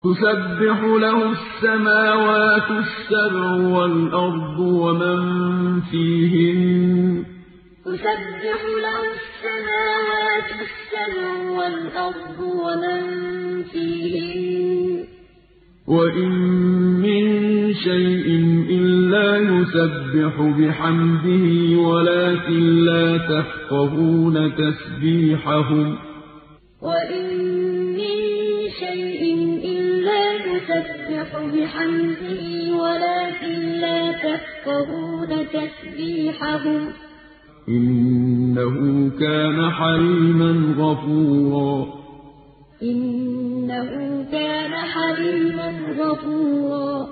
تُسَبِّحُ لَهُ السَّمَاوَاتُ السَّبْعُ وَالْأَرْضُ وَمَن فِيهِنَّ ۚ وَإِن مِّن شَيْءٍ إِلَّا يُسَبِّحُ بِحَمْدِهِ وَلَٰكِن لَّا تَفْقَهُونَ تَسْبِيحَهُمْ ۗ إِنَّهُ كَانَ حَلِيمًا غَفُورًا. إِنَّهُ كَانَ حَلِيمًا غَفُورًا